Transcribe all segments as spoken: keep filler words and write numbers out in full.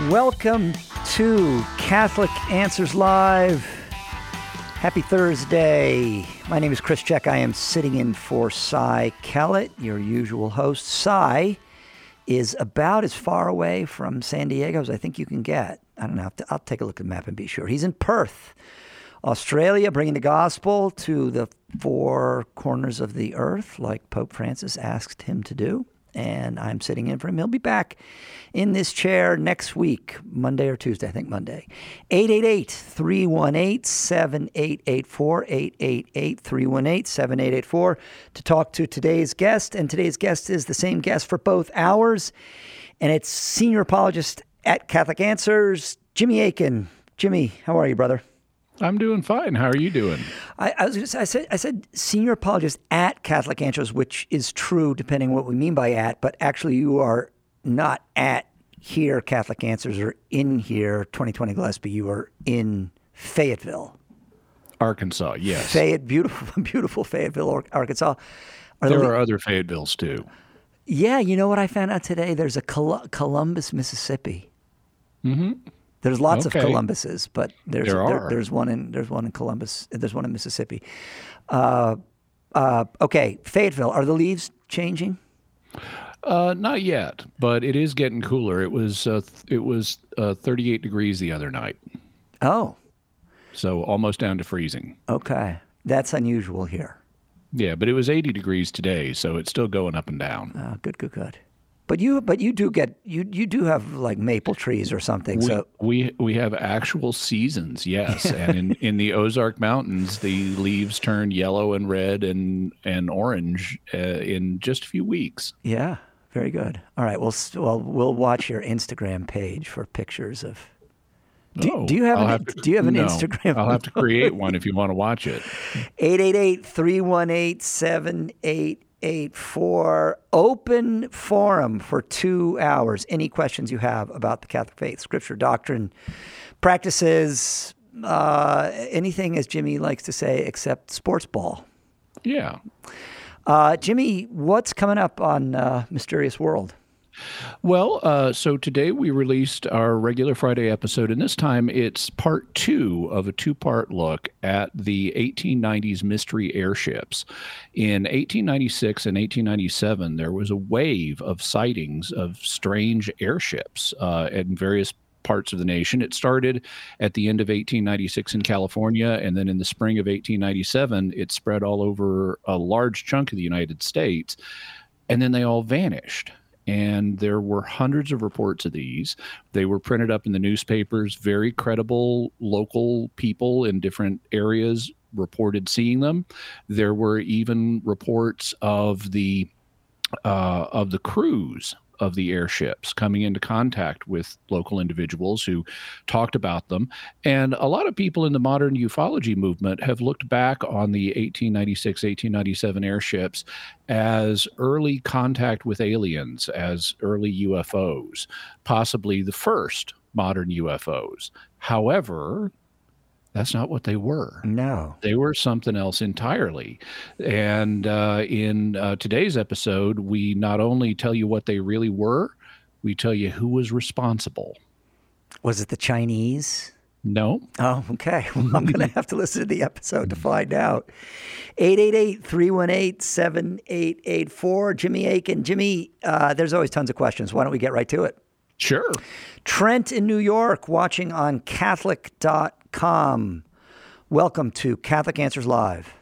Welcome to Catholic Answers Live. Happy Thursday. My name is Chris Check. I am sitting in for Cy Kellett, your usual host. Cy is about as far away from San Diego as I think you can get. I don't know. I'll take a look at the map and be sure. He's in Perth, Australia, bringing the gospel to the four corners of the earth, like Pope Francis asked him to do. And I'm sitting in for him. He'll be back in this chair next week, Monday or Tuesday, I think Monday. eight eight eight, three one eight, seven eight eight four, eight eight eight, three one eight, seven eight eight four to talk to today's guest. And today's guest is the same guest for both hours. And it's senior apologist at Catholic Answers, Jimmy Akin. Jimmy, how are you, brother? I'm doing fine. How are you doing? I, I was gonna say, I said I said senior apologist at Catholic Answers, which is true depending on what we mean by at, but actually you are not at here Catholic Answers or in here twenty twenty Gillespie. You are in Fayetteville, Arkansas. Yes, Fayette, beautiful, beautiful Fayetteville, Arkansas. Are there the, are other Fayettevilles too. Yeah, you know what I found out today? There's a Col- Columbus, Mississippi. Mm-hmm. There's lots okay. of Columbuses, but there's there there, are. there's one in there's one in Columbus. There's one in Mississippi. Uh, uh, okay, Fayetteville. Are the leaves changing? Uh, not yet, but it is getting cooler. It was uh, th- it was uh, thirty-eight degrees the other night. Oh, so almost down to freezing. Okay, that's unusual here. Yeah, but it was eighty degrees today, so it's still going up and down. Oh, good, good, good. But you, but you do get you you do have like maple trees or something. We, so we we have actual seasons, yes. And in, in the Ozark Mountains, the leaves turn yellow and red and and orange uh, in just a few weeks. Yeah, very good. All right, well, well, we'll watch your Instagram page for pictures of. Do, oh, do you have I'll an, have to, do you have an no, Instagram? I'll have to create one if you want to watch it. eight eight eight, three one eight, seven eight eight four. Open forum for two hours. Any questions you have about the Catholic faith, scripture, doctrine, practices, uh, anything, as Jimmy likes to say, except sports ball. Yeah. Uh, Jimmy, what's coming up on uh, Mysterious World? Well, uh, so today we released our regular Friday episode, and this time it's part two of a two-part look at the eighteen nineties mystery airships. In eighteen ninety-six and eighteen ninety-seven, there was a wave of sightings of strange airships uh, in various parts of the nation. It started at the end of eighteen ninety-six in California, and then in the spring of eighteen ninety-seven, it spread all over a large chunk of the United States, and then they all vanished. And there were hundreds of reports of these. They were printed up in the newspapers. Very credible local people in different areas reported seeing them. There were even reports of the uh, of the crews of the airships coming into contact with local individuals who talked about them. And a lot of people in the modern ufology movement have looked back on the eighteen ninety-six, eighteen ninety-seven airships as early contact with aliens, as early U F Os, possibly the first modern U F Os. However, that's not what they were. No. They were something else entirely. And uh, in uh, today's episode, we not only tell you what they really were, we tell you who was responsible. Was it the Chinese? No. Oh, okay. Well, I'm going to have to listen to the episode to find out. eight eight eight, three one eight, seven eight eight four. Jimmy Akin. Jimmy, uh, there's always tons of questions. Why don't we get right to it? Sure. Trent in New York, watching on Catholic dot com. Welcome to Catholic Answers Live.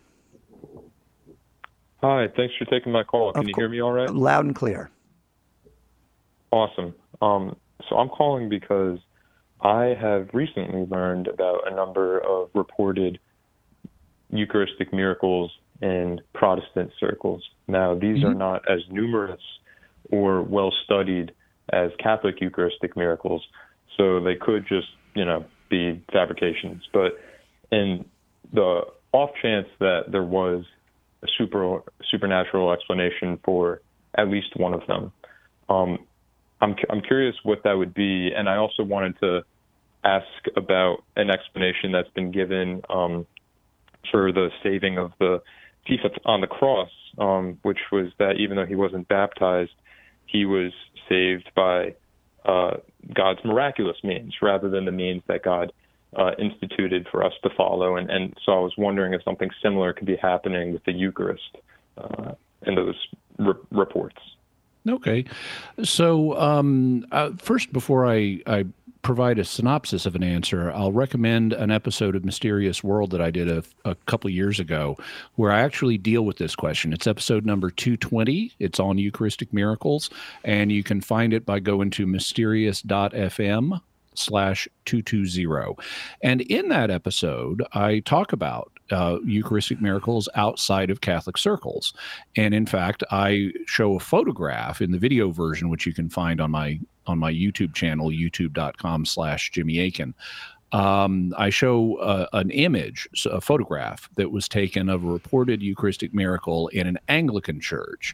Hi, thanks for taking my call. Can Of you co- hear me all right? Loud and clear. Awesome. Um, so I'm calling because I have recently learned about a number of reported Eucharistic miracles in Protestant circles. Now, these mm-hmm. are not as numerous or well-studied as Catholic Eucharistic miracles, so they could just, you know, be fabrications. But in the off chance that there was a super supernatural explanation for at least one of them, um, I'm I'm curious what that would be, and I also wanted to ask about an explanation that's been given um, for the saving of the thief on the cross, um, which was that even though he wasn't baptized, he was saved by uh, God's miraculous means rather than the means that God uh, instituted for us to follow. And, and so I was wondering if something similar could be happening with the Eucharist uh, in those re- reports. Okay. So um, uh, first, before I, I provide a synopsis of an answer, I'll recommend an episode of Mysterious World that I did a, a couple years ago where I actually deal with this question. It's episode number two twenty. It's on Eucharistic miracles, and you can find it by going to mysterious dot f m slash two twenty. And in that episode, I talk about uh, Eucharistic miracles outside of Catholic circles. And in fact, I show a photograph in the video version, which you can find on my on my YouTube channel, youtube dot com slash Jimmy Akin. Um, I show uh, an image, a photograph that was taken of a reported Eucharistic miracle in an Anglican church.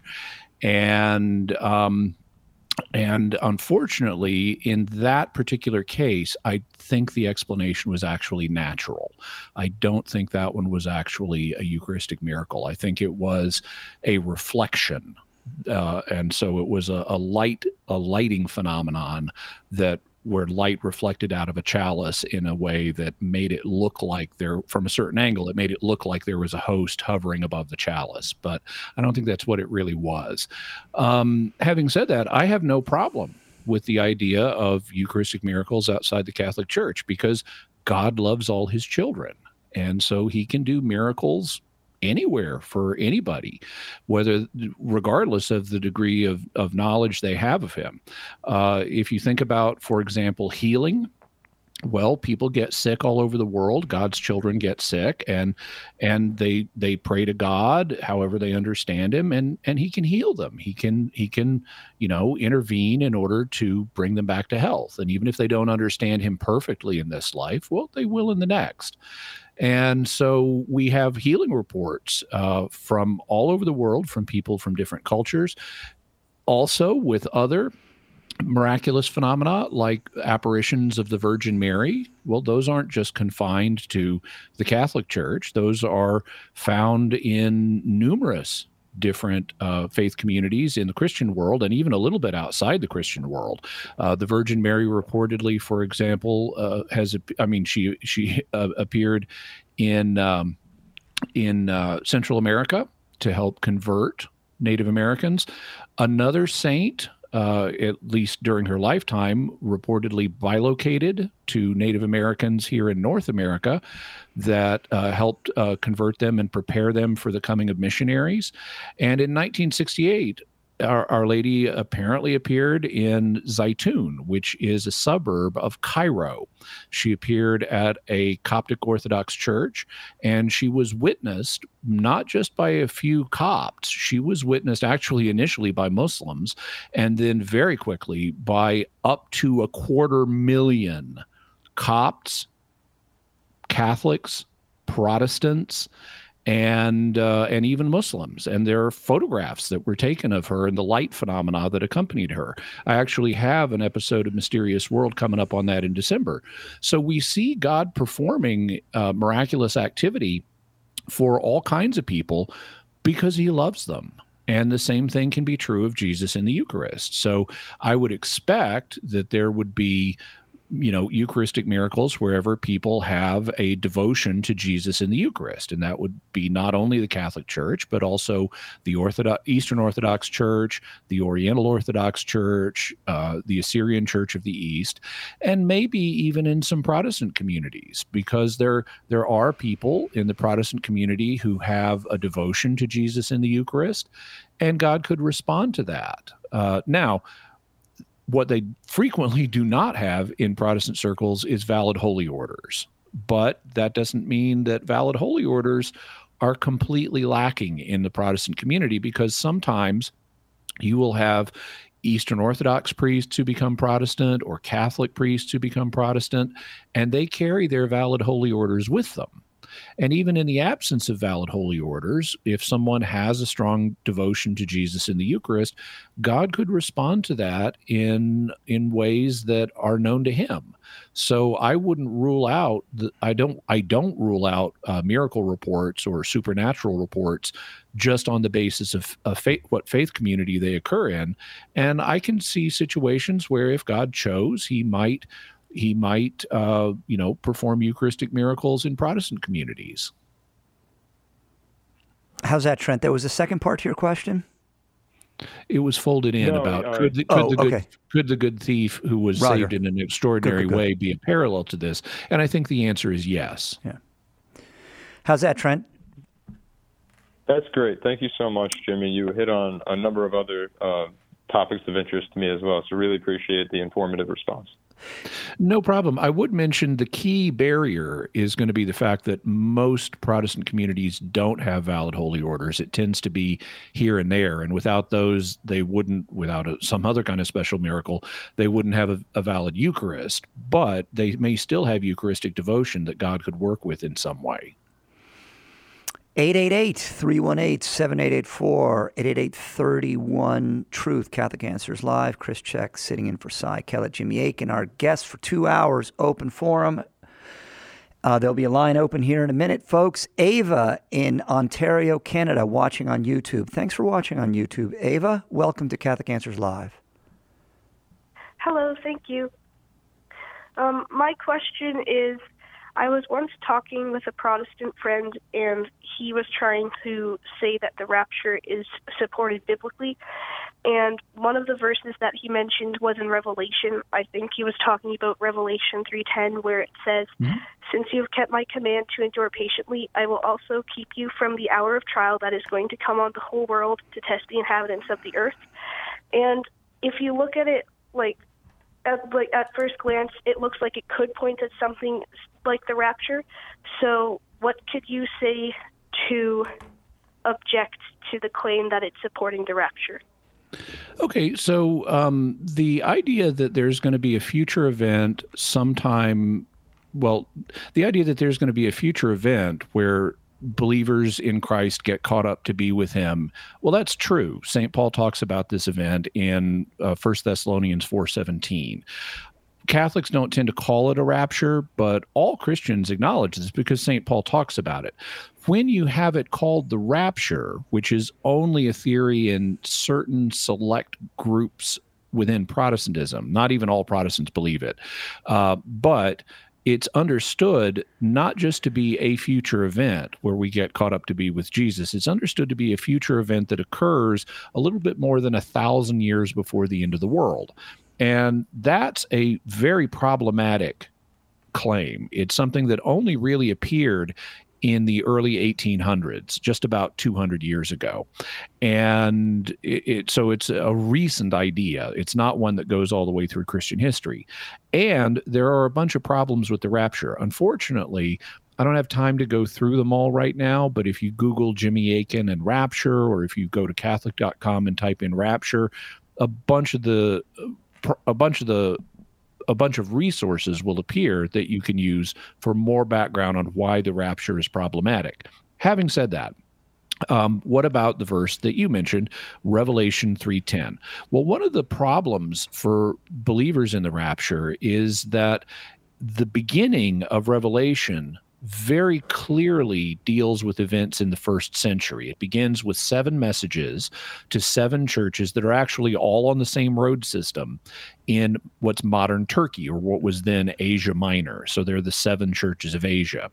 And um, And unfortunately, in that particular case, I think the explanation was actually natural. I don't think that one was actually a Eucharistic miracle. I think it was a reflection. Uh, and so it was a, a light, a lighting phenomenon that where light reflected out of a chalice in a way that made it look like there, from a certain angle, it made it look like there was a host hovering above the chalice. But I don't think that's what it really was. Um, having said that, I have no problem with the idea of Eucharistic miracles outside the Catholic Church because God loves all his children. And so he can do miracles anywhere for anybody, whether regardless of the degree of, of knowledge they have of him. Uh, if you think about, for example, healing, well, people get sick all over the world. God's children get sick, and and they they pray to God, however they understand him, and and he can heal them. He can he can you know intervene in order to bring them back to health. And even if they don't understand him perfectly in this life, well, they will in the next. And so we have healing reports uh, from all over the world, from people from different cultures, also with other miraculous phenomena like apparitions of the Virgin Mary. Well, those aren't just confined to the Catholic Church. Those are found in numerous different uh, faith communities in the Christian world and even a little bit outside the Christian world. Uh, the Virgin Mary reportedly, for example, uh, has, I mean, she she uh, appeared in, um, in uh, Central America to help convert Native Americans. Another saint, Uh, at least during her lifetime, reportedly bilocated to Native Americans here in North America that uh, helped uh, convert them and prepare them for the coming of missionaries. And in nineteen sixty-eight, Our, Our Lady apparently appeared in Zaytun, which is a suburb of Cairo. She appeared at a Coptic Orthodox church, and she was witnessed not just by a few Copts. She was witnessed actually initially by Muslims, and then very quickly by up to a quarter million Copts, Catholics, Protestants, and uh, and even Muslims. And there are photographs that were taken of her and the light phenomena that accompanied her. I actually have an episode of Mysterious World coming up on that in December. So we see God performing uh, miraculous activity for all kinds of people because he loves them. And the same thing can be true of Jesus in the Eucharist. So I would expect that there would be you know, Eucharistic miracles wherever people have a devotion to Jesus in the Eucharist. And that would be not only the Catholic Church, but also the Orthodox, Eastern Orthodox Church, the Oriental Orthodox Church, uh, the Assyrian Church of the East, and maybe even in some Protestant communities, because there, there are people in the Protestant community who have a devotion to Jesus in the Eucharist, and God could respond to that. Uh, now, what they frequently do not have in Protestant circles is valid holy orders. But that doesn't mean that valid holy orders are completely lacking in the Protestant community, because sometimes you will have Eastern Orthodox priests who become Protestant or Catholic priests who become Protestant, and they carry their valid holy orders with them. And even in the absence of valid holy orders, if someone has a strong devotion to Jesus in the Eucharist, God could respond to that in in ways that are known to him. So I wouldn't rule out the, I don't I don't rule out uh, miracle reports or supernatural reports just on the basis of, of faith, what faith community they occur in. And I can see situations where if God chose, he might he might uh, you know perform Eucharistic miracles in Protestant communities. How's that, Trent? There was a second part to your question? It was folded in No, about uh, could, the, could, oh, the good, okay. could the good thief who was Roger. saved in an extraordinary Good, good, good. way be a parallel to this? And I think the answer is yes. Yeah. How's that, Trent? That's great. Thank you so much, Jimmy. You hit on a number of other uh, topics of interest to me as well, so really appreciate the informative response. No problem. I would mention the key barrier is going to be the fact that most Protestant communities don't have valid holy orders. It tends to be here and there, and without those, they wouldn't, without a, some other kind of special miracle, they wouldn't have a, a valid Eucharist, but they may still have Eucharistic devotion that God could work with in some way. eight eight eight, three one eight, seven eight eight four, eight eight eight, three one, Truth, Catholic Answers Live. Chris Check sitting in for Cy Kellett, Jimmy Akin, our guest for two hours, open forum. Uh, there'll be a line open here in a minute, folks. Ava in Ontario, Canada, watching on YouTube. Thanks for watching on YouTube. Ava, welcome to Catholic Answers Live. Hello, thank you. Um, my question is, I was once talking with a Protestant friend, and he was trying to say that the rapture is supported biblically. And one of the verses that he mentioned was in Revelation. I think he was talking about Revelation three ten, where it says, mm-hmm. "Since you have kept my command to endure patiently, I will also keep you from the hour of trial that is going to come on the whole world to test the inhabitants of the earth." And if you look at it like At, like at first glance, it looks like it could point at something like the rapture. So what could you say to object to the claim that it's supporting the rapture? Okay, so um, the idea that there's going to be a future event sometime, well, the idea that there's going to be a future event where believers in Christ get caught up to be with him. Well, that's true. Saint Paul talks about this event in uh, First Thessalonians four seventeen. Catholics don't tend to call it a rapture, but all Christians acknowledge this because Saint Paul talks about it. When you have it called the rapture, which is only a theory in certain select groups within Protestantism, not even all Protestants believe it, uh, but it's understood not just to be a future event where we get caught up to be with Jesus. It's understood to be a future event that occurs a little bit more than a thousand years before the end of the world. And that's a very problematic claim. It's something that only really appeared in the early eighteen hundreds, just about two hundred years ago. And it, it, so it's a recent idea. It's not one that goes all the way through Christian history. And there are a bunch of problems with the rapture. Unfortunately, I don't have time to go through them all right now, but if you Google Jimmy Akin and rapture, or if you go to Catholic dot com and type in rapture, a bunch of the a bunch of the a bunch of resources will appear that you can use for more background on why the rapture is problematic. Having said that, um, what about the verse that you mentioned, Revelation three ten? Well, one of the problems for believers in the rapture is that the beginning of Revelation very clearly deals with events in the first century. It begins with seven messages to seven churches that are actually all on the same road system in what's modern Turkey, or what was then Asia Minor. So they're the seven churches of Asia.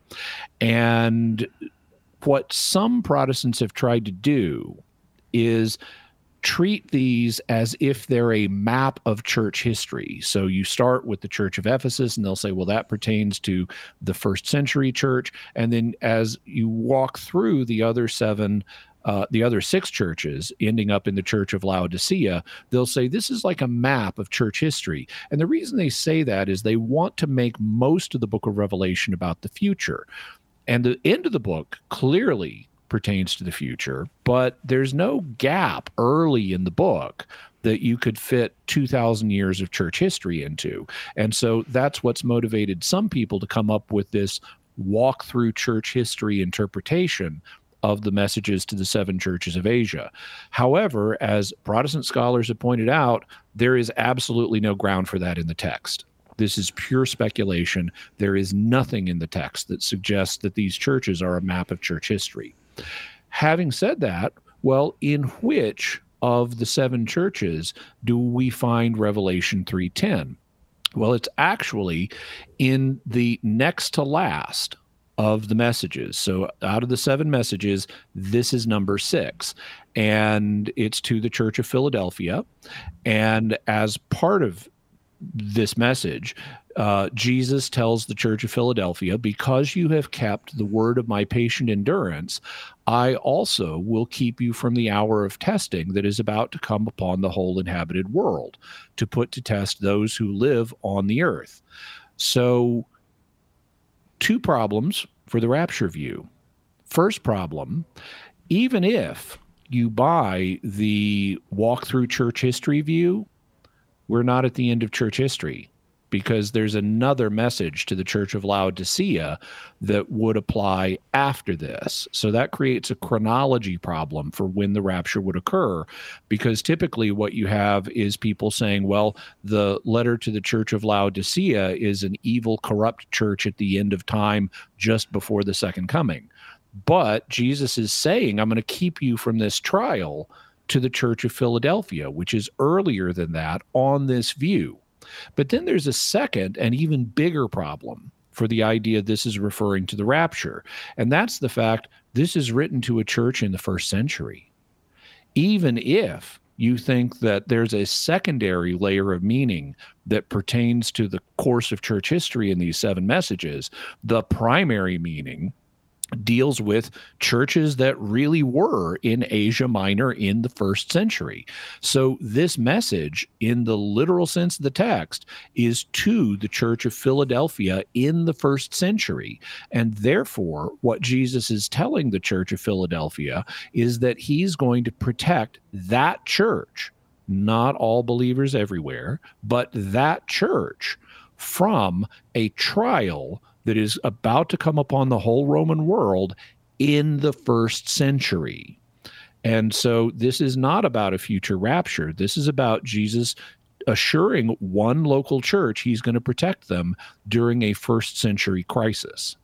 And what some Protestants have tried to do is treat these as if they're a map of church history. So you start with the Church of Ephesus, and they'll say, well, that pertains to the first century church. And then as you walk through the other seven, uh, the other six churches, ending up in the Church of Laodicea, they'll say this is like a map of church history. And the reason they say that is they want to make most of the book of Revelation about the future. And the end of the book clearly pertains to the future, but there's no gap early in the book that you could fit two thousand years of church history into. And so that's what's motivated some people to come up with this walk through church history interpretation of the messages to the seven churches of Asia. However, as Protestant scholars have pointed out, there is absolutely no ground for that in the text. This is pure speculation. There is nothing in the text that suggests that these churches are a map of church history. Having said that, well, in which of the seven churches do we find Revelation three ten? Well, it's actually in the next to last of the messages. So out of the seven messages, this is number six, and it's to the Church of Philadelphia. And as part of this message, uh, Jesus tells the Church of Philadelphia, because you have kept the word of my patient endurance, I also will keep you from the hour of testing that is about to come upon the whole inhabited world, to put to test those who live on the earth. So two problems for the rapture view. First problem, even if you buy the walk through church history view, we're not at the end of church history, because there's another message to the Church of Laodicea that would apply after this. So that creates a chronology problem for when the rapture would occur, because typically what you have is people saying, well, the letter to the Church of Laodicea is an evil, corrupt church at the end of time just before the second coming. But Jesus is saying, I'm going to keep you from this trial to the Church of Philadelphia, which is earlier than that on this view. But then there's a second and even bigger problem for the idea this is referring to the rapture, and that's the fact this is written to a church in the first century. Even if you think that there's a secondary layer of meaning that pertains to the course of church history in these seven messages, the primary meaning deals with churches that really were in Asia Minor in the first century. So this message, in the literal sense of the text, is to the Church of Philadelphia in the first century. And therefore, what Jesus is telling the Church of Philadelphia is that he's going to protect that church, not all believers everywhere, but that church, from a trial that is about to come upon the whole Roman world in the first century. And so this is not about a future rapture. This is about Jesus assuring one local church he's going to protect them during a first century crisis.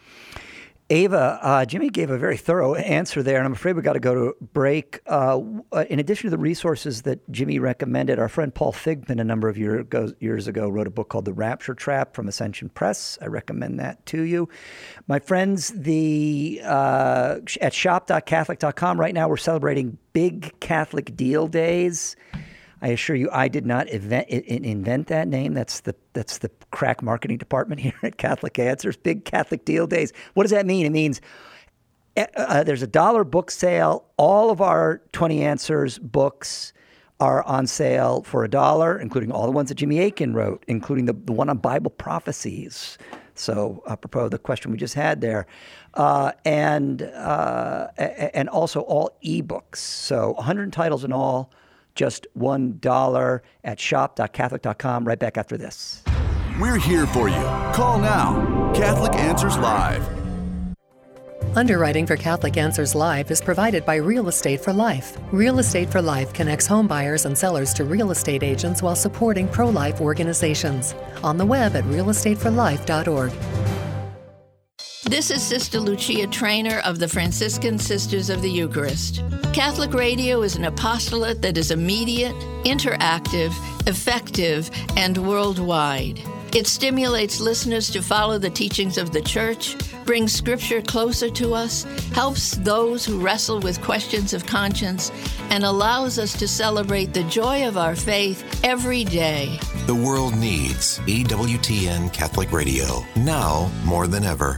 Ava, uh, Jimmy gave a very thorough answer there, and I'm afraid we got to go to break. Uh, in addition to the resources that Jimmy recommended, our friend Paul Figman a number of year ago, years ago wrote a book called The Rapture Trap from Ascension Press. I recommend that to you. My friends, the uh, at shop dot catholic dot com right now we're celebrating Big Catholic Deal Days. I assure you, I did not event, invent that name. That's the that's the crack marketing department here at Catholic Answers. Big Catholic Deal Days. What does that mean? It means uh, there's a dollar book sale. All of our twenty Answers books are on sale for a dollar, including all the ones that Jimmy Akin wrote, including the, the one on Bible prophecies. So apropos of the question we just had there. Uh, and uh, and also all ebooks. So one hundred titles in all. Just one dollar at shop dot catholic dot com right back after this. We're here for you. Call now. Catholic Answers Live. Underwriting for Catholic Answers Live is provided by Real Estate for Life. Real Estate for Life connects home buyers and sellers to real estate agents while supporting pro-life organizations. On the web at real estate for life dot org. This is Sister Lucia Trainer of the Franciscan Sisters of the Eucharist. Catholic radio is an apostolate that is immediate, interactive, effective, and worldwide. It stimulates listeners to follow the teachings of the Church, brings Scripture closer to us, helps those who wrestle with questions of conscience, and allows us to celebrate the joy of our faith every day. The world needs E W T N Catholic Radio, now more than ever.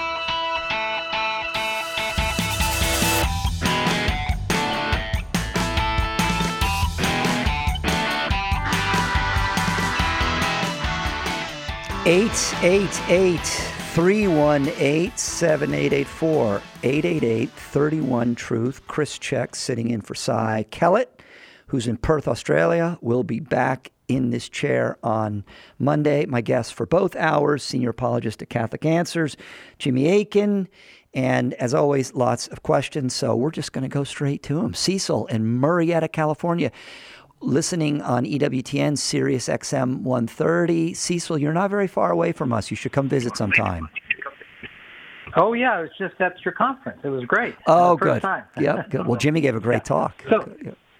eight eight eight, three one eight, seven eight eight four, eight eight eight, three one, truth. Chris Check sitting in for Cy Kellett, who's in Perth, Australia, will be back in this chair on Monday. My guests for both hours, senior apologist at Catholic Answers, Jimmy Akin. And as always, lots of questions. So we're just going to go straight to him. Cecil in Murrieta, California, listening on E W T N, Sirius X M one thirty. Cecil, you're not very far away from us. You should come visit sometime. Oh, yeah. It was just at your conference. It was great. Oh, good. good. Time. Yep, good. Well, Jimmy gave a great yeah. talk. So,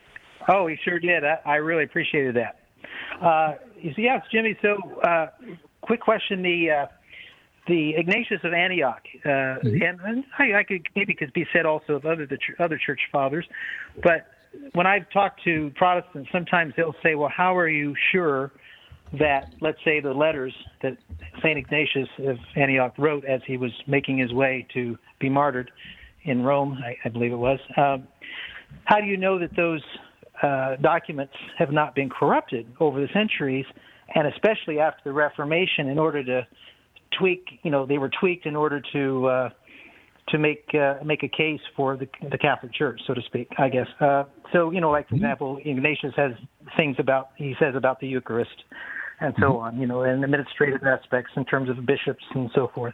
oh, he sure did. I, I really appreciated that. Uh, so, yes, Jimmy, so uh, quick question. The uh, the Ignatius of Antioch, uh, mm-hmm. and, and I, I could maybe could be said also of other the ch- other church fathers, but when I've talked to Protestants, sometimes they'll say, well, how are you sure that, let's say, the letters that Saint Ignatius of Antioch wrote as he was making his way to be martyred in Rome, I, I believe it was, um, how do you know that those uh, documents have not been corrupted over the centuries, and especially after the Reformation, in order to tweak, you know, they were tweaked in order to uh, to make uh, make a case for the, the Catholic Church, so to speak, I guess. Uh, so, you know, like, for example, Ignatius has things about, he says about the Eucharist and so on, you know, and administrative aspects in terms of bishops and so forth.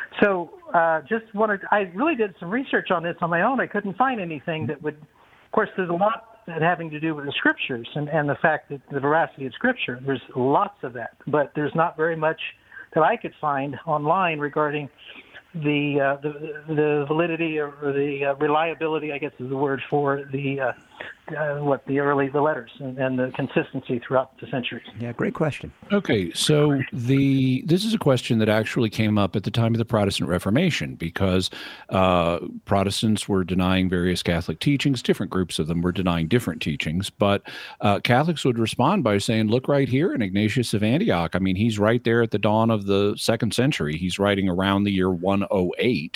So uh, just wanted, I really did some research on this on my own. I couldn't find anything that would, of course, there's a lot that having to do with the Scriptures and, and the fact that the veracity of Scripture. There's lots of that, but there's not very much that I could find online regarding the uh, the, the validity or the uh, reliability, I guess is the word for the uh, uh, what the early the letters and, and the consistency throughout the centuries. Yeah, great question. Okay, so the this is a question that actually came up at the time of the Protestant Reformation, because uh, Protestants were denying various Catholic teachings. Different groups of them were denying different teachings, but uh, Catholics would respond by saying, "Look right here in Ignatius of Antioch. I mean, he's right there at the dawn of the second century. He's writing around the year one oh eight."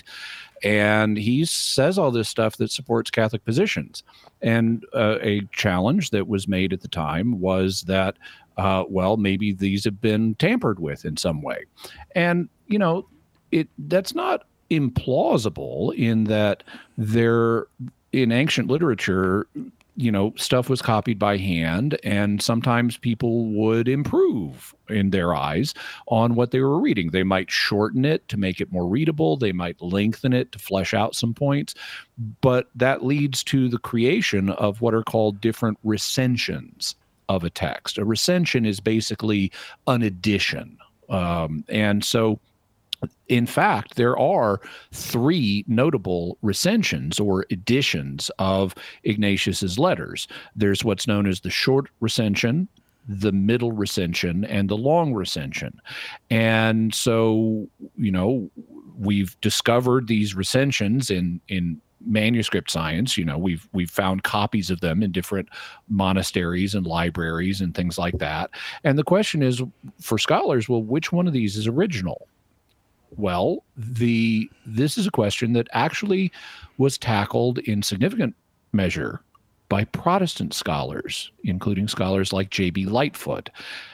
And he says all this stuff that supports Catholic positions. And uh, a challenge that was made at the time was that, uh, well, maybe these have been tampered with in some way. And, you know, it that's not implausible in that there, in ancient literature, you know, stuff was copied by hand, and sometimes people would improve in their eyes on what they were reading. They might shorten it to make it more readable. They might lengthen it to flesh out some points. But that leads to the creation of what are called different recensions of a text. A recension is basically an addition. Um, and so in fact, there are three notable recensions or editions of Ignatius's letters. There's what's known as the short recension, the middle recension, and the long recension. And so, you know, we've discovered these recensions in in manuscript science. You know, we've we've found copies of them in different monasteries and libraries and things like that. And the question is, for scholars, well, which one of these is original? Well, the this is a question that actually was tackled in significant measure by Protestant scholars, including scholars like J B Lightfoot.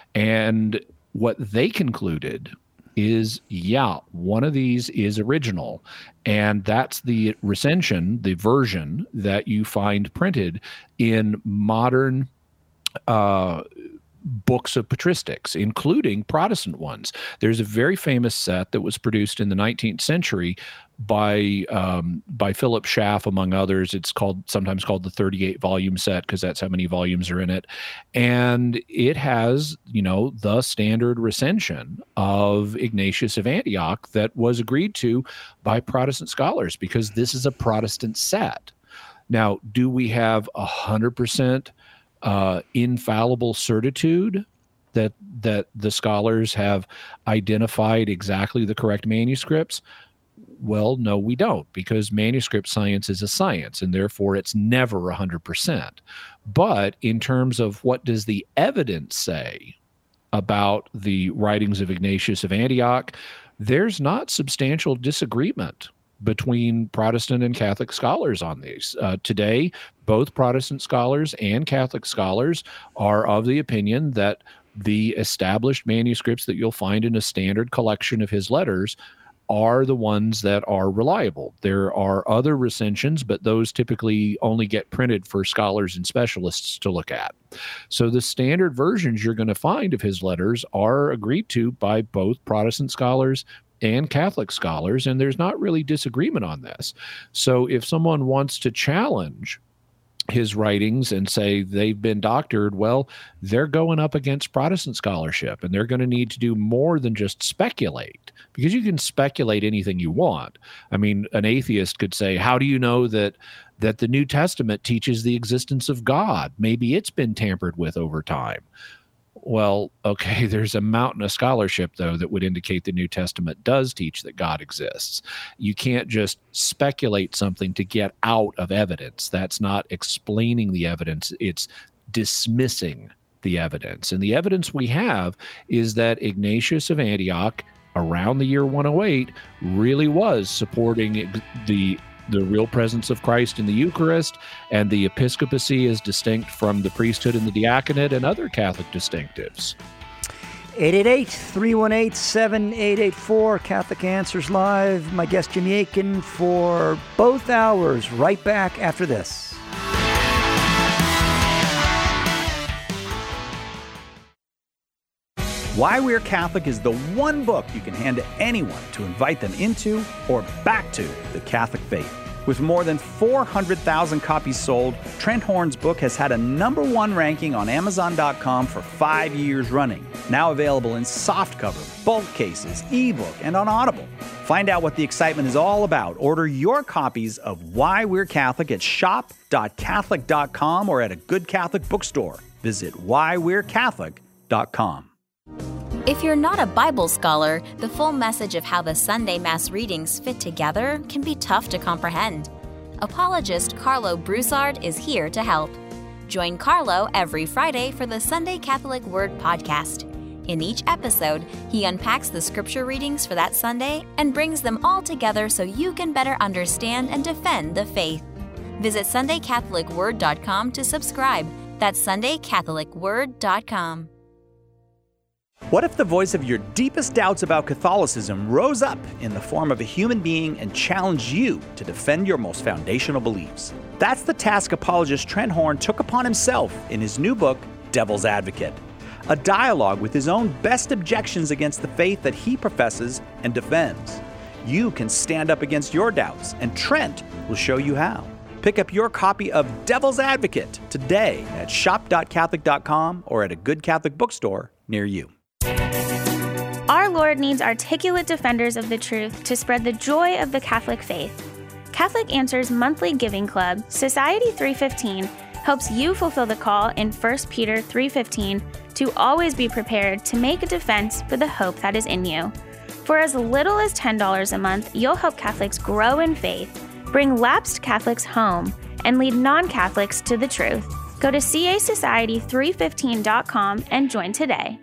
And what they concluded is, yeah, one of these is original. And that's the recension, the version that you find printed in modern uh books of patristics, including Protestant ones. There's a very famous set that was produced in the nineteenth century by um, by Philip Schaff, among others. It's called sometimes called the thirty-eight volume set because that's how many volumes are in it. And it has, you know, the standard recension of Ignatius of Antioch that was agreed to by Protestant scholars because this is a Protestant set. Now, do we have a hundred percent Uh, infallible certitude that that the scholars have identified exactly the correct manuscripts? Well, no, we don't, because manuscript science is a science, and therefore it's never one hundred percent. But in terms of what does the evidence say about the writings of Ignatius of Antioch, there's not substantial disagreement between Protestant and Catholic scholars on these. Uh, today, both Protestant scholars and Catholic scholars are of the opinion that the established manuscripts that you'll find in a standard collection of his letters are the ones that are reliable. There are other recensions, but those typically only get printed for scholars and specialists to look at. So the standard versions you're going to find of his letters are agreed to by both Protestant scholars and Catholic scholars, and there's not really disagreement on this. So if someone wants to challenge his writings and say they've been doctored, well, they're going up against Protestant scholarship, and they're going to need to do more than just speculate, because you can speculate anything you want. I mean, an atheist could say, how do you know that that the New Testament teaches the existence of God? Maybe it's been tampered with over time. Well, okay, there's a mountain of scholarship, though, that would indicate the New Testament does teach that God exists. You can't just speculate something to get out of evidence. That's not explaining the evidence. It's dismissing the evidence. And the evidence we have is that Ignatius of Antioch, around the year one oh eight, really was supporting the the real presence of Christ in the Eucharist, and the episcopacy is distinct from the priesthood and the diaconate and other Catholic distinctives. eight eight eight, three one eight, seven eight eight four, Catholic Answers Live. My guest, Jimmy Akin, for both hours, right back after this. Why We're Catholic is the one book you can hand to anyone to invite them into or back to the Catholic faith. With more than four hundred thousand copies sold, Trent Horn's book has had a number one ranking on Amazon dot com for five years running. Now available in softcover, bulk cases, ebook, and on Audible. Find out what the excitement is all about. Order your copies of Why We're Catholic at shop dot catholic dot com or at a good Catholic bookstore. Visit why we're catholic dot com. If you're not a Bible scholar, the full message of how the Sunday Mass readings fit together can be tough to comprehend. Apologist Carlo Broussard is here to help. Join Carlo every Friday for the Sunday Catholic Word podcast. In each episode, he unpacks the scripture readings for that Sunday and brings them all together so you can better understand and defend the faith. Visit sunday catholic word dot com to subscribe. That's sunday catholic word dot com. What if the voice of your deepest doubts about Catholicism rose up in the form of a human being and challenged you to defend your most foundational beliefs? That's the task apologist Trent Horn took upon himself in his new book, Devil's Advocate, a dialogue with his own best objections against the faith that he professes and defends. You can stand up against your doubts, and Trent will show you how. Pick up your copy of Devil's Advocate today at shop dot catholic dot com or at a good Catholic bookstore near you. Our Lord needs articulate defenders of the truth to spread the joy of the Catholic faith. Catholic Answers Monthly Giving Club, Society three fifteen, helps you fulfill the call in First Peter three fifteen to always be prepared to make a defense for the hope that is in you. For as little as ten dollars a month, you'll help Catholics grow in faith, bring lapsed Catholics home, and lead non-Catholics to the truth. Go to c a society three fifteen dot com and join today.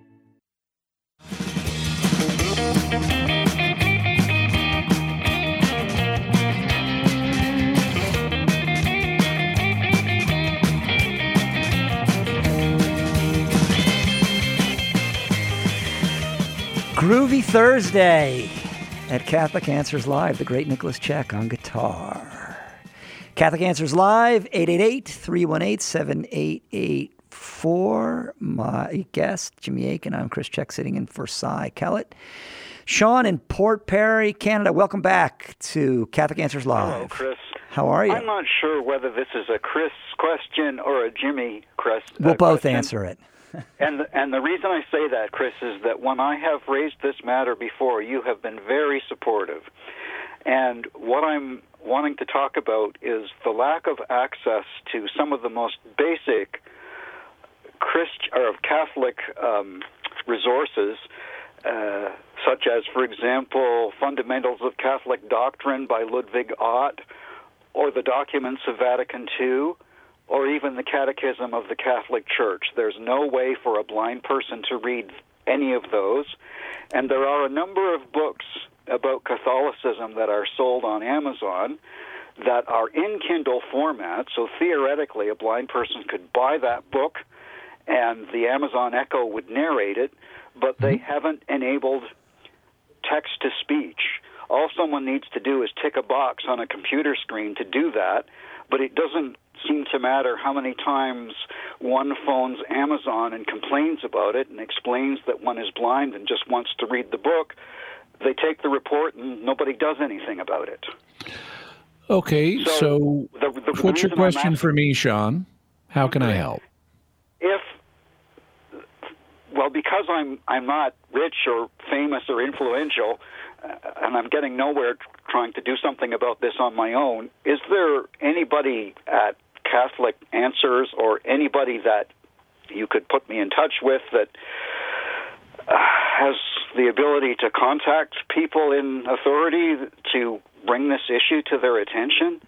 Groovy Thursday at Catholic Answers Live, the great Nicholas Check on guitar. Catholic Answers Live, eight eight eight, three one eight, seven eight eight four. My guest, Jimmy Akin. I'm Chris Check, sitting in for Cy Kellett. Sean in Port Perry, Canada, welcome back to Catholic Answers Live. Hello, Chris. How are you? I'm not sure whether this is a Chris question or a Jimmy question. We'll uh, both question. answer it. and the, and the reason I say that, Chris, is that when I have raised this matter before, you have been very supportive. And what I'm wanting to talk about is the lack of access to some of the most basic Christ or Catholic um, resources, uh, such as, for example, Fundamentals of Catholic Doctrine by Ludwig Ott, or the documents of Vatican Two, or even the Catechism of the Catholic Church. There's no way for a blind person to read any of those. And there are a number of books about Catholicism that are sold on Amazon that are in Kindle format, so theoretically a blind person could buy that book and the Amazon Echo would narrate it, but they haven't enabled text to speech. All someone needs to do is tick a box on a computer screen to do that, but it doesn't seem to matter how many times one phones Amazon and complains about it and explains that one is blind and just wants to read the book. They take the report and nobody does anything about it. Okay, so, so the, the, what's the your question for me, Sean? How can I help? If Well, because I'm I'm not rich or famous or influential, uh, and I'm getting nowhere trying to do something about this on my own, is there anybody at Catholic Answers or anybody that you could put me in touch with that uh, has the ability to contact people in authority to bring this issue to their attention?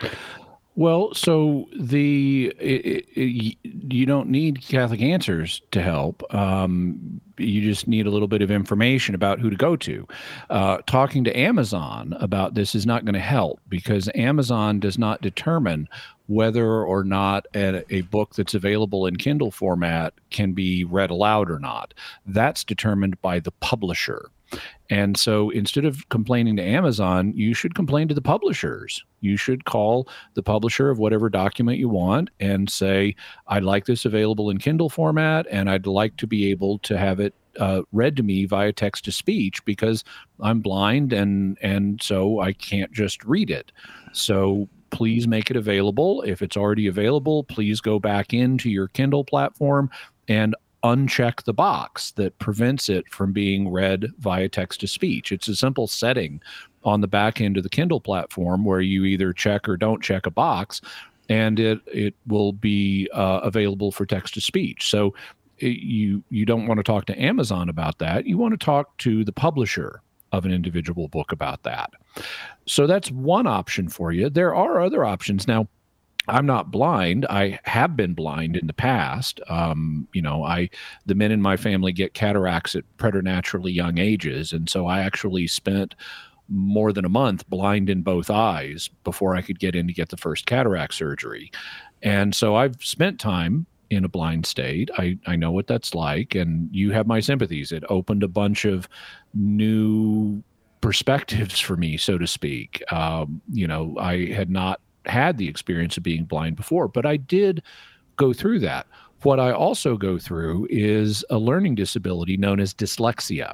Well, so the it, it, you don't need Catholic Answers to help. Um, you just need a little bit of information about who to go to. Uh, talking to Amazon about this is not going to help, because Amazon does not determine whether or not a, a book that's available in Kindle format can be read aloud or not. That's determined by the publisher. And so instead of complaining to Amazon, you should complain to the publishers. You should call the publisher of whatever document you want and say, I'd like this available in Kindle format, and I'd like to be able to have it uh, read to me via text to speech, because I'm blind and and so I can't just read it. So please make it available. If it's already available, please go back into your Kindle platform and uncheck the box that prevents it from being read via text to speech. It's a simple setting on the back end of the Kindle platform where you either check or don't check a box, and it it will be uh, available for text to speech. So it, you you don't want to talk to Amazon about that. You want to talk to the publisher of an individual book about that. So that's one option for you. There are other options. Now, I'm not blind. I have been blind in the past. Um, you know, I the men in my family get cataracts at preternaturally young ages, and so I actually spent more than a month blind in both eyes before I could get in to get the first cataract surgery. And so I've spent time in a blind state. I, I know what that's like, and you have my sympathies. It opened a bunch of new perspectives for me, so to speak. Um, you know, I had not had the experience of being blind before, but I did go through that. What I also go through is a learning disability known as dyslexia.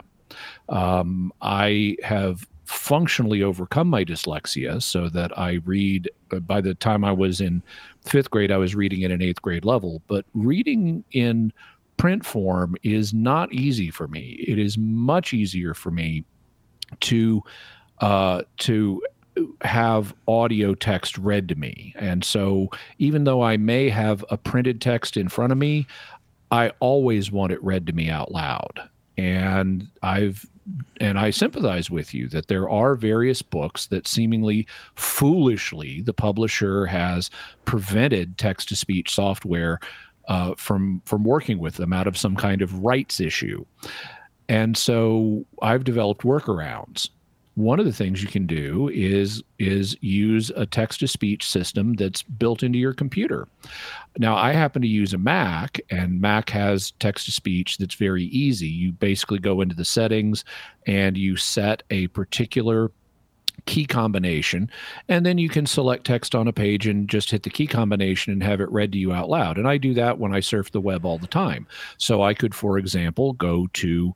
Um, I have functionally overcome my dyslexia so that I read, by the time I was in fifth grade, I was reading at an eighth grade level, but reading in print form is not easy for me. It is much easier for me to, uh, to have audio text read to me. And so even though I may have a printed text in front of me, I always want it read to me out loud. And I've and I sympathize with you that there are various books that seemingly foolishly the publisher has prevented text-to-speech software uh, from from working with them out of some kind of rights issue. And so I've developed workarounds. One of the things you can do is is use a text-to-speech system that's built into your computer. Now, I happen to use a Mac, and Mac has text-to-speech that's very easy. You basically go into the settings, and you set a particular key combination, and then you can select text on a page and just hit the key combination and have it read to you out loud. And I do that when I surf the web all the time. So I could, for example, go to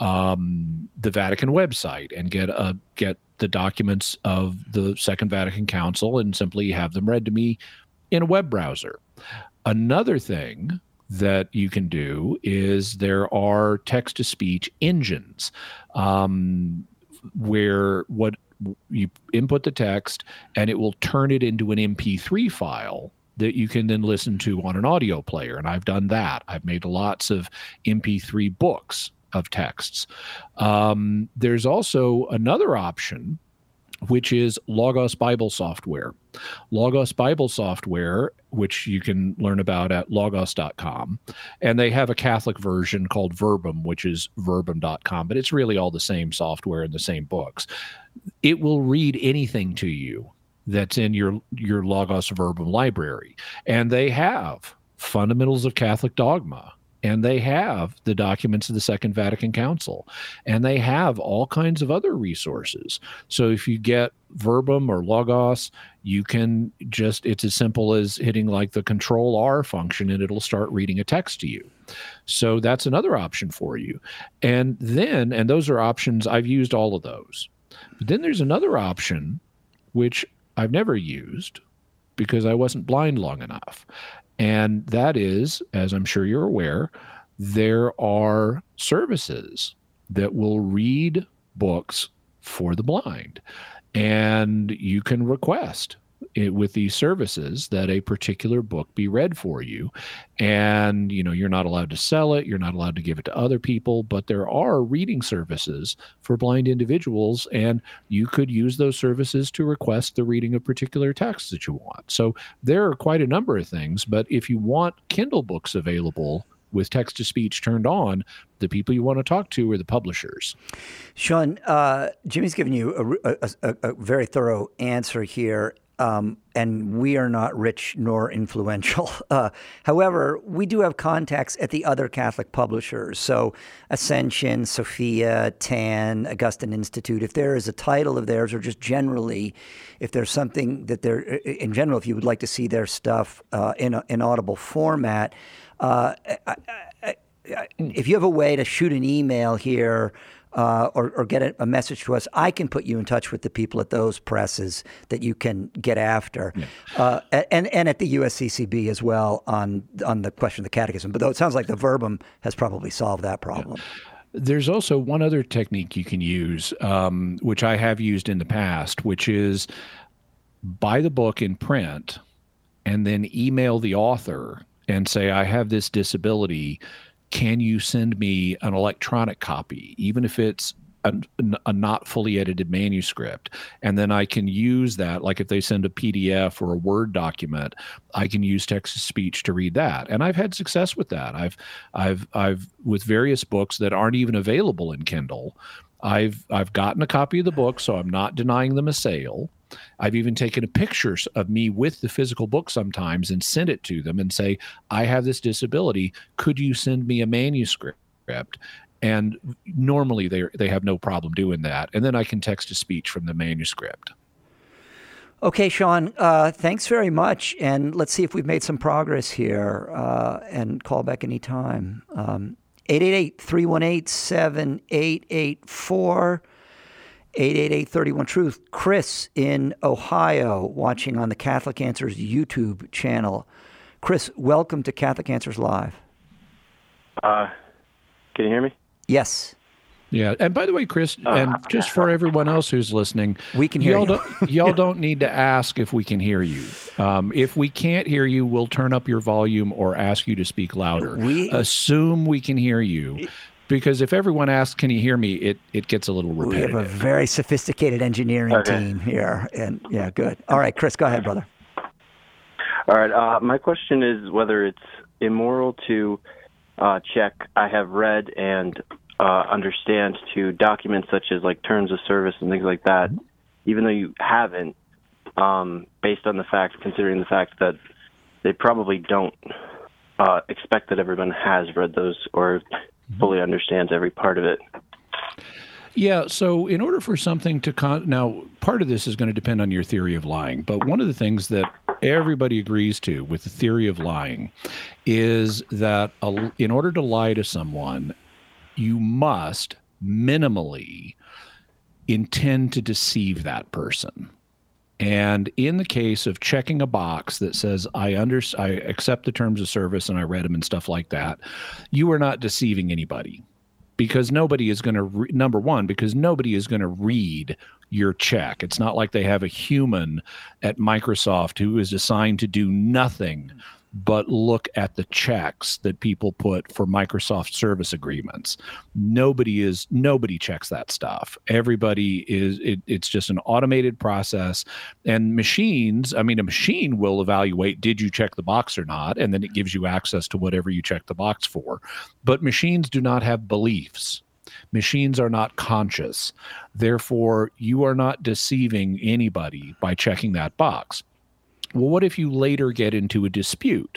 Um, the Vatican website and get a get the documents of the Second Vatican Council and simply have them read to me in a web browser. Another thing that you can do is there are text-to-speech engines um, where what you input the text and it will turn it into an M P three file that you can then listen to on an audio player. And I've done that. I've made lots of M P three books of texts. Um, there's also another option, which is Logos Bible software. Logos Bible software, which you can learn about at logos dot com. And they have a Catholic version called Verbum, which is verbum dot com, but it's really all the same software and the same books. It will read anything to you that's in your, your Logos Verbum library. And they have Fundamentals of Catholic Dogma, and they have the documents of the Second Vatican Council, and they have all kinds of other resources. So if you get Verbum or Logos, you can just, it's as simple as hitting like the Control R function, and it'll start reading a text to you. So that's another option for you. And then, and those are options, I've used all of those. But then there's another option, which I've never used because I wasn't blind long enough. And that is, as I'm sure you're aware, there are services that will read books for the blind. And you can request it with these services that a particular book be read for you. And, you know, you're not allowed to sell it. You're not allowed to give it to other people. But there are reading services for blind individuals, and you could use those services to request the reading of particular texts that you want. So there are quite a number of things. But if you want Kindle books available with text-to-speech turned on, the people you want to talk to are the publishers. Sean, uh, Jimmy's given you a, a, a, a very thorough answer here. Um, and we are not rich nor influential. Uh, however, we do have contacts at the other Catholic publishers. So Ascension, Sophia, Tan, Augustine Institute. If there is a title of theirs, or just generally, if there's something that they're, in general, if you would like to see their stuff uh, in a, in audible format, uh, I, I, I, if you have a way to shoot an email here, Uh, or, or get a, a message to us, I can put you in touch with the people at those presses that you can get after, yeah. uh, and and at the U S C C B as well on on the question of the catechism. But though it sounds like the Verbum has probably solved that problem. Yeah. There's also one other technique you can use, um, which I have used in the past, which is buy the book in print and then email the author and say, I have this disability. Can you send me an electronic copy, even if it's a, a not fully edited manuscript? And then I can use that, like if they send a P D F or a Word document, I can use text-to-speech to read that. And I've had success with that. I've, I've, I've, with various books that aren't even available in Kindle, I've, I've gotten a copy of the book, so I'm not denying them a sale. I've even taken a picture of me with the physical book sometimes and sent it to them and say, I have this disability. Could you send me a manuscript? And normally they they have no problem doing that. And then I can text to speech from the manuscript. Okay, Sean, uh, thanks very much. And let's see if we've made some progress here, uh, and call back anytime. Um, eight eight eight, three one eight, seven eight eight four. eight eight eight, three one, truth. Chris in Ohio, watching on the Catholic Answers YouTube channel. Chris, welcome to Catholic Answers Live. Uh, can you hear me? Yes. Yeah, and by the way, Chris, uh, and just for everyone else who's listening, we can hear y'all you. Don't, y'all don't need to ask if we can hear you. Um, if we can't hear you, we'll turn up your volume or ask you to speak louder. We assume we can hear you. Because if everyone asks, can you hear me, it, it gets a little repetitive. We have a very sophisticated engineering okay. team here. And yeah, good. All right, Chris, go ahead, brother. All right. Uh, my question is whether it's immoral to uh, check, I have read and uh, understand to documents such as like terms of service and things like that, even though you haven't, um, based on the fact, considering the fact that they probably don't uh, expect that everyone has read those or fully understands every part of it. Yeah, so in order for something to con- now, part of this is going to depend on your theory of lying, but one of the things that everybody agrees to with the theory of lying is that a, in order to lie to someone, you must minimally intend to deceive that person. And in the case of checking a box that says, I under, I accept the terms of service and I read them and stuff like that, you are not deceiving anybody, because nobody is going to, re- number one, because nobody is going to read your check. It's not like they have a human at Microsoft who is assigned to do nothing but look at the checks that people put for Microsoft service agreements. Nobody is, nobody checks that stuff. Everybody is, it, it's just an automated process. And machines, I mean, a machine will evaluate, did you check the box or not? And then it gives you access to whatever you check the box for. But machines do not have beliefs. Machines are not conscious. Therefore, you are not deceiving anybody by checking that box. Well, what if you later get into a dispute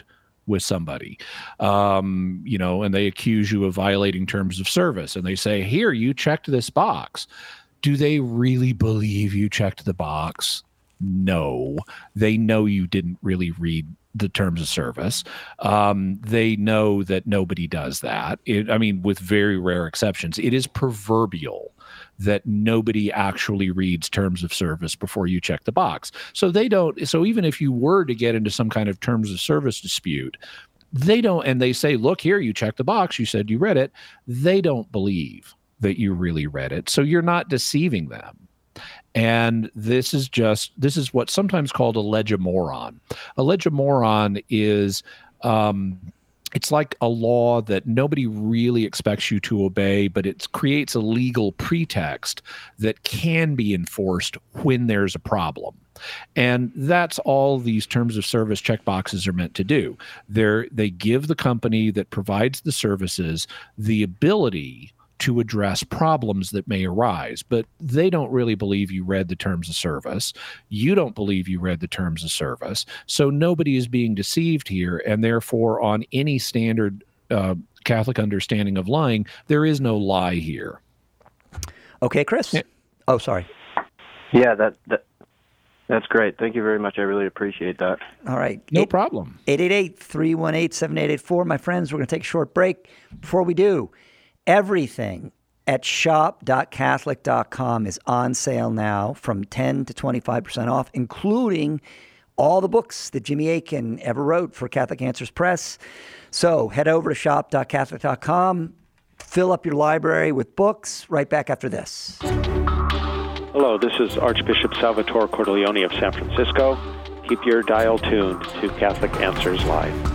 with somebody, um, you know, and they accuse you of violating terms of service, and they say, here, you checked this box. Do they really believe you checked the box? No. They know you didn't really read the terms of service. Um, they know that nobody does that. It, I mean, with very rare exceptions, it is proverbial that nobody actually reads terms of service before you check the box. So they don't, so even if you were to get into some kind of terms of service dispute, they don't, and they say, look here, you checked the box, you said you read it. They don't believe that you really read it. So you're not deceiving them. And this is just, this is what's sometimes called a legimoron. A legimoron is, um, it's like a law that nobody really expects you to obey, but it creates a legal pretext that can be enforced when there's a problem. And that's all these terms of service checkboxes are meant to do. They're, they give the company that provides the services the ability to address problems that may arise, but they don't really believe you read the terms of service. You don't believe you read the terms of service. So nobody is being deceived here, and therefore on any standard uh, Catholic understanding of lying, there is no lie here. Okay, Chris? Yeah. Oh, sorry. Yeah, that, that that's great. Thank you very much. I really appreciate that. All right. No eight, problem. eight eight eight, three one eight, seven eight eight four. My friends, we're going to take a short break. Before we do, everything at shop dot catholic dot com is on sale now from ten to twenty-five percent off, including all the books that Jimmy Akin ever wrote for Catholic Answers Press. So head over to shop dot catholic dot com, fill up your library with books. Right back after this. Hello, this is Archbishop Salvatore Cordileone of San Francisco. Keep your dial tuned to Catholic Answers Live.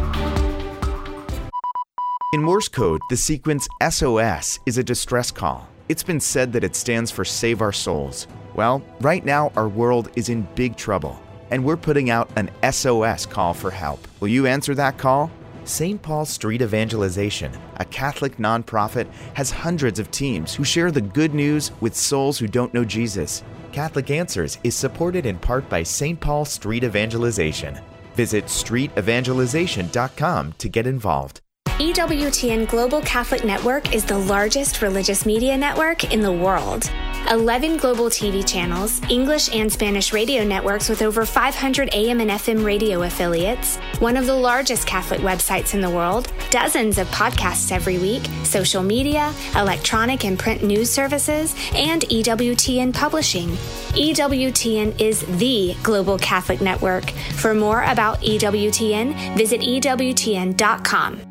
In Morse code, the sequence S O S is a distress call. It's been said that it stands for Save Our Souls. Well, right now our world is in big trouble, and we're putting out an S O S call for help. Will you answer that call? Saint Paul Street Evangelization, a Catholic nonprofit, has hundreds of teams who share the good news with souls who don't know Jesus. Catholic Answers is supported in part by Saint Paul Street Evangelization. Visit street evangelization dot com to get involved. E W T N Global Catholic Network is the largest religious media network in the world. eleven global T V channels, English and Spanish radio networks with over five hundred A M and F M radio affiliates, one of the largest Catholic websites in the world, dozens of podcasts every week, social media, electronic and print news services, and E W T N Publishing. E W T N is the global Catholic network. For more about E W T N, visit E W T N dot com.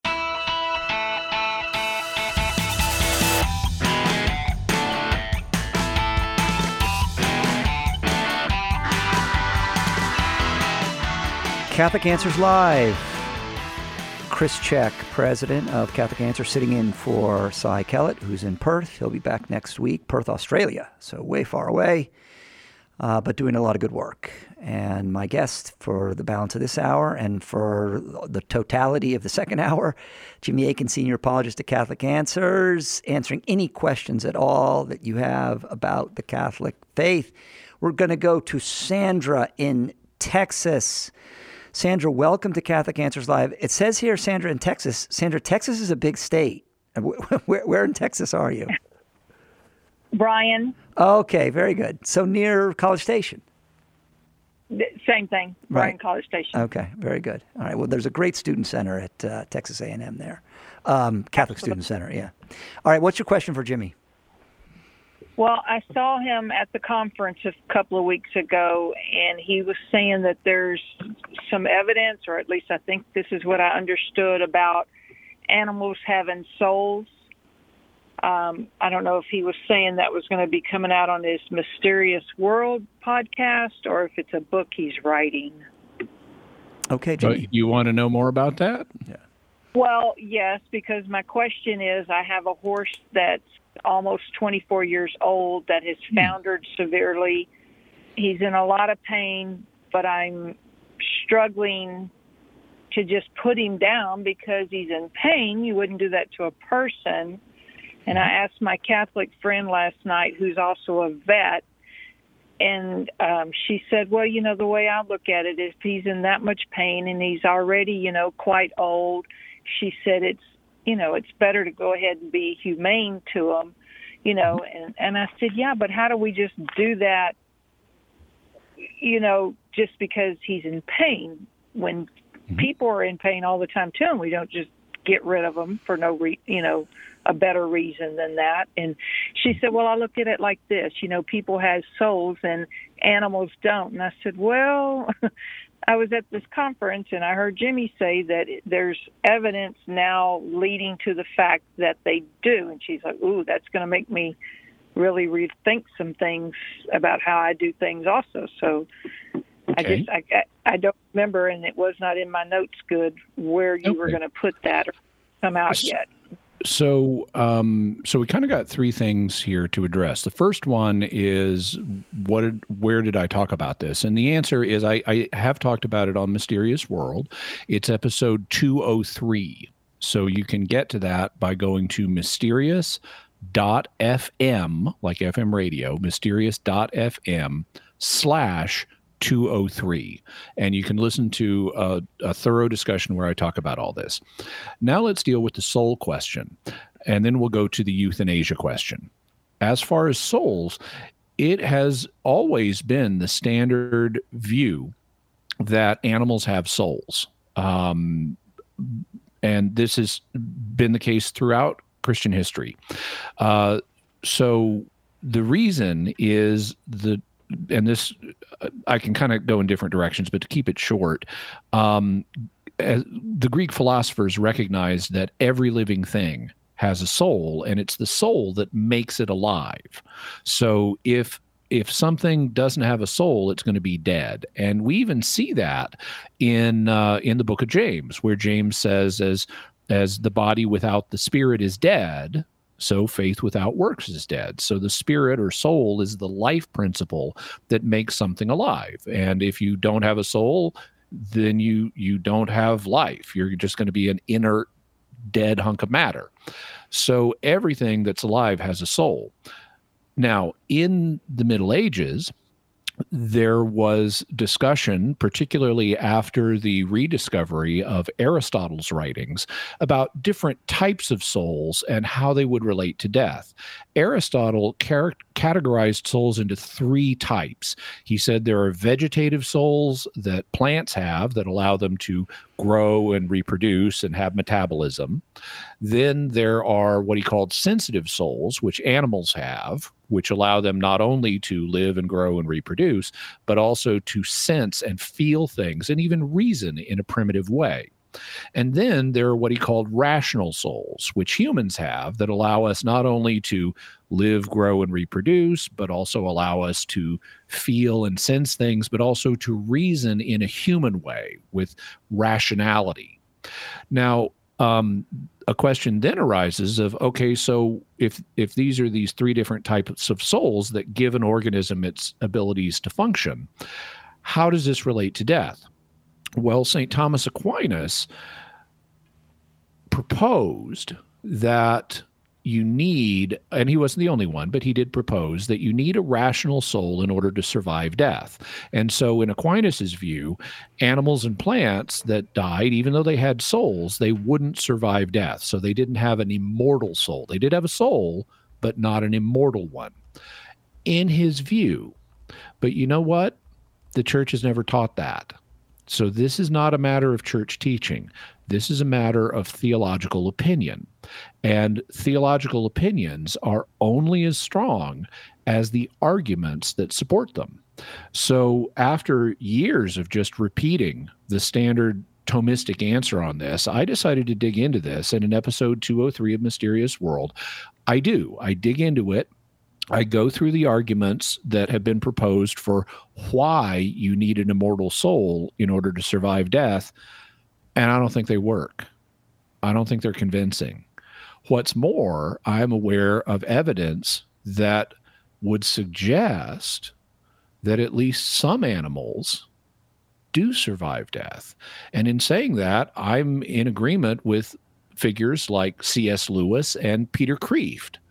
Catholic Answers Live. Chris Check, president of Catholic Answers, sitting in for Cy Kellett, who's in Perth. He'll be back next week, Perth, Australia, so way far away, uh, but doing a lot of good work. And my guest for the balance of this hour and for the totality of the second hour, Jimmy Akin, senior apologist at Catholic Answers, answering any questions at all that you have about the Catholic faith. We're going to go to Sandra in Texas. Sandra, welcome to Catholic Answers Live. It says here, Sandra, in Texas. Sandra, Texas is a big state. Where, where in Texas are you? Bryan. Okay, very good. So near College Station. Same thing, Bryan right. College Station. Okay, very good. All right, well, there's a great student center at uh, Texas A and M there. Um, Catholic Student Center, yeah. All right, what's your question for Jimmy? Well, I saw him at the conference a couple of weeks ago, and he was saying that there's some evidence, or at least I think this is what I understood, about animals having souls. Um, I don't know if he was saying that was going to be coming out on his Mysterious World podcast, or if it's a book he's writing. Okay, Jimmy. So you want to know more about that? Yeah. Well, yes, because my question is, I have a horse that's almost twenty-four years old that has foundered severely. He's in a lot of pain, but I'm struggling to just put him down because he's in pain. You wouldn't do that to a person. And I asked my Catholic friend last night, who's also a vet, and um, she said, well, you know, the way I look at it is if he's in that much pain and he's already, you know, quite old, she said it's, you know, it's better to go ahead and be humane to him, you know. And, and I said, yeah, but how do we just do that, you know, just because he's in pain? When mm-hmm. people are in pain all the time too, and we don't just get rid of them for no re- you know, a better reason than that. And she said, well, I look at it like this, you know, people have souls and animals don't. And I said, well, I was at this conference and I heard Jimmy say that there's evidence now leading to the fact that they do. And she's like, ooh, that's going to make me really rethink some things about how I do things also. So okay. I just, I, I don't remember, and it was not in my notes good, where you okay. were going to put that or come out so, yet. So, um, so we kind of got three things here to address. The first one is, what? Did, where did I talk about this? And the answer is, I, I have talked about it on Mysterious World. It's episode two oh three. So you can get to that by going to mysterious dot f m, like F M radio, mysterious dot f m slash two oh three, and you can listen to a, a thorough discussion where I talk about all this. Now let's deal with the soul question, and then we'll go to the euthanasia question. As far as souls, it has always been the standard view that animals have souls. Um, and this has been the case throughout Christian history. Uh, so the reason is the and this, I can kind of go in different directions, but to keep it short, um, as the Greek philosophers recognized that every living thing has a soul, and it's the soul that makes it alive. So if if something doesn't have a soul, it's going to be dead. And we even see that in uh, in the book of James, where James says, as as the body without the spirit is dead, so faith without works is dead. So the spirit or soul is the life principle that makes something alive. And if you don't have a soul, then you you don't have life. You're just going to be an inert, dead hunk of matter. So everything that's alive has a soul. Now, in the Middle Ages, there was discussion, particularly after the rediscovery of Aristotle's writings, about different types of souls and how they would relate to death. Aristotle char- categorized souls into three types. He said there are vegetative souls that plants have that allow them to grow and reproduce and have metabolism. Then there are what he called sensitive souls, which animals have, which allow them not only to live and grow and reproduce, but also to sense and feel things and even reason in a primitive way. And then there are what he called rational souls, which humans have, that allow us not only to live, grow, and reproduce, but also allow us to feel and sense things, but also to reason in a human way with rationality. Now, um, a question then arises of, okay, so if if these are these three different types of souls that give an organism its abilities to function, how does this relate to death? Well, Saint Thomas Aquinas proposed that you need, and he wasn't the only one, but he did propose that you need a rational soul in order to survive death. And so in Aquinas's view, animals and plants that died, even though they had souls, they wouldn't survive death. So they didn't have an immortal soul. They did have a soul, but not an immortal one, in his view. But you know what? The church has never taught that. So this is not a matter of church teaching. This is a matter of theological opinion. And theological opinions are only as strong as the arguments that support them. So after years of just repeating the standard Thomistic answer on this, I decided to dig into this. And in episode two oh three of Mysterious World, I do. I dig into it. I go through the arguments that have been proposed for why you need an immortal soul in order to survive death, and I don't think they work. I don't think they're convincing. What's more, I'm aware of evidence that would suggest that at least some animals do survive death. And in saying that, I'm in agreement with figures like C S Lewis and Peter Kreeft,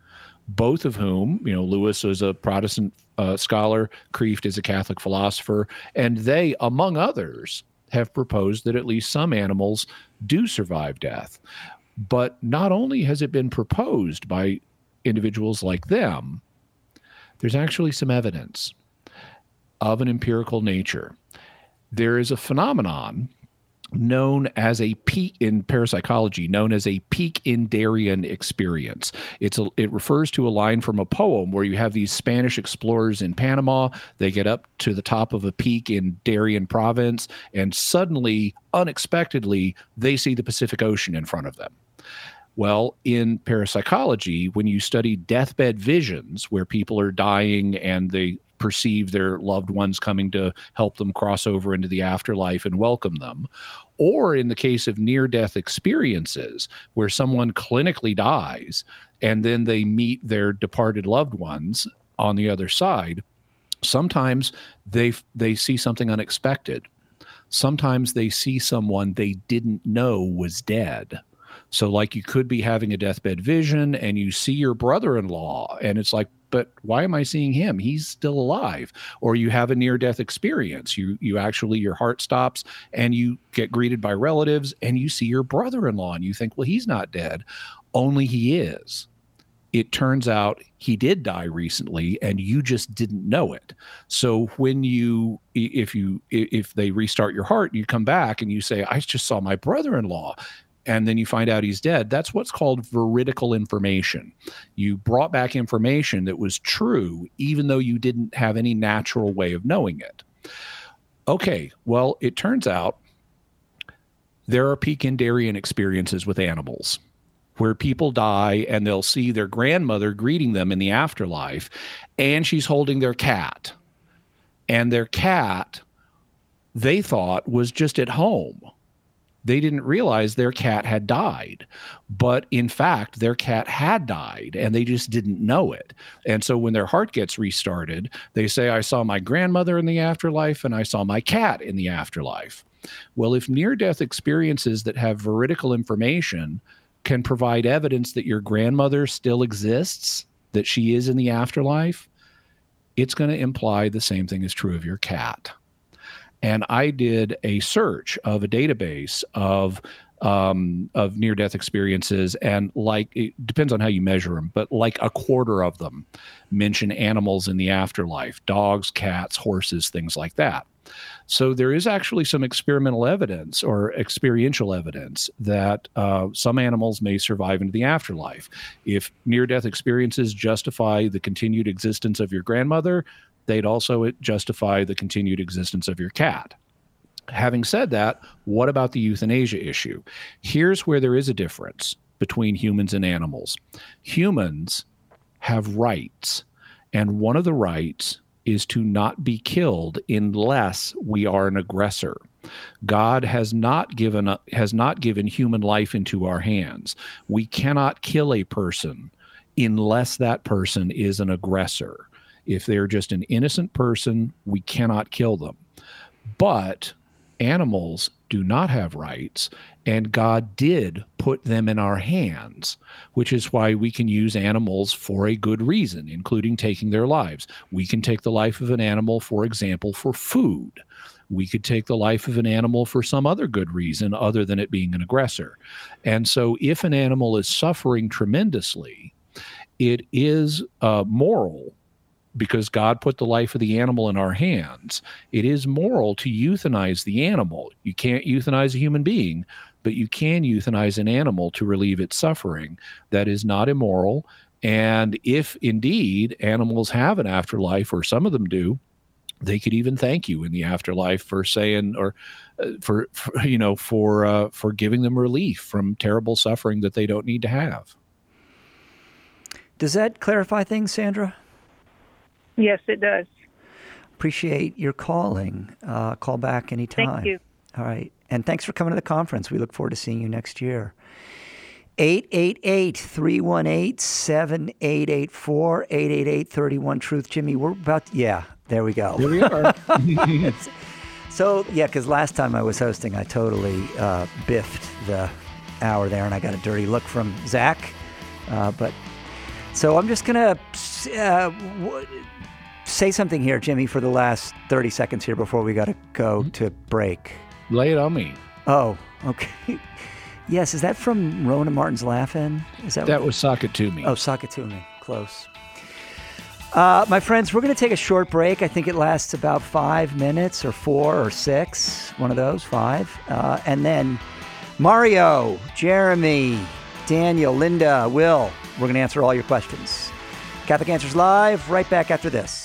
both of whom, you know, Lewis was a Protestant uh, scholar, Kreeft is a Catholic philosopher, and they, among others, have proposed that at least some animals do survive death. But not only has it been proposed by individuals like them, there's actually some evidence of an empirical nature. There is a phenomenon known as a peak in parapsychology, known as a peak in Darien experience. It's a, it refers to a line from a poem where you have these Spanish explorers in Panama. They get up to the top of a peak in Darien province, and suddenly, unexpectedly, they see the Pacific Ocean in front of them. Well, in parapsychology, when you study deathbed visions where people are dying and they perceive their loved ones coming to help them cross over into the afterlife and welcome them, or in the case of near-death experiences where someone clinically dies and then they meet their departed loved ones on the other side, sometimes they they see something unexpected. Sometimes they see someone they didn't know was dead. So like you could be having a deathbed vision and you see your brother-in-law and it's like, but why am I seeing him? He's still alive. Or you have a near-death experience. You you actually, your heart stops and you get greeted by relatives and you see your brother-in-law and you think, well, he's not dead. Only he is. It turns out he did die recently and you just didn't know it. So when you, if you, if they restart your heart and you come back and you say, I just saw my brother-in-law, and then you find out he's dead, that's what's called veridical information. You brought back information that was true, even though you didn't have any natural way of knowing it. Okay, well, it turns out there are peak in Darien experiences with animals where people die and they'll see their grandmother greeting them in the afterlife, and she's holding their cat. And their cat, they thought, was just at home. They didn't realize their cat had died. But in fact, their cat had died and they just didn't know it. And so when their heart gets restarted, they say, I saw my grandmother in the afterlife and I saw my cat in the afterlife. Well, if near-death experiences that have veridical information can provide evidence that your grandmother still exists, that she is in the afterlife, it's going to imply the same thing is true of your cat. And I did a search of a database of um, of near-death experiences, and like it depends on how you measure them, but like a quarter of them mention animals in the afterlife: dogs, cats, horses, things like that. So there is actually some experimental evidence or experiential evidence that uh, some animals may survive into the afterlife. If near-death experiences justify the continued existence of your grandmother, they'd also justify the continued existence of your cat. Having said that, what about the euthanasia issue? Here's where there is a difference between humans and animals. Humans have rights, and one of the rights is to not be killed unless we are an aggressor. God has not given has not given human life into our hands. We cannot kill a person unless that person is an aggressor. If they're just an innocent person, we cannot kill them. But animals do not have rights, and God did put them in our hands, which is why we can use animals for a good reason, including taking their lives. We can take the life of an animal, for example, for food. We could take the life of an animal for some other good reason other than it being an aggressor. And so if an animal is suffering tremendously, it is uh, moral, because God put the life of the animal in our hands. It is moral to euthanize the animal. You can't euthanize a human being, but you can euthanize an animal to relieve its suffering. That is not immoral. And if indeed animals have an afterlife, or some of them do, they could even thank you in the afterlife for saying, or uh, for, for, you know, for, uh, for giving them relief from terrible suffering that they don't need to have. Does that clarify things, Sandra? Yes, it does. Appreciate your calling. Uh, call back anytime. Thank you. All right. And thanks for coming to the conference. We look forward to seeing you next year. eight eight eight, three one eight, seven eight eight four, eight eight eight, three one, truth. Jimmy, we're about to, yeah, there we go. There we are. So, yeah, because last time I was hosting, I totally uh, biffed the hour there, and I got a dirty look from Zach. Uh, but So I'm just going to uh, w- say something here, Jimmy, for the last thirty seconds here before we got to go mm-hmm. to break. Lay it on me. Oh, okay. Yes, is that from Rowan and Martin's Laugh-In? Is that That what... was Sock It To Me. Oh, Sock It To Me. Close. Uh, my friends, we're going to take a short break. I think it lasts about five minutes or four or six. One of those, five. Uh, and then Mario, Jeremy, Daniel, Linda, Will, we're going to answer all your questions. Catholic Answers Live, right back after this.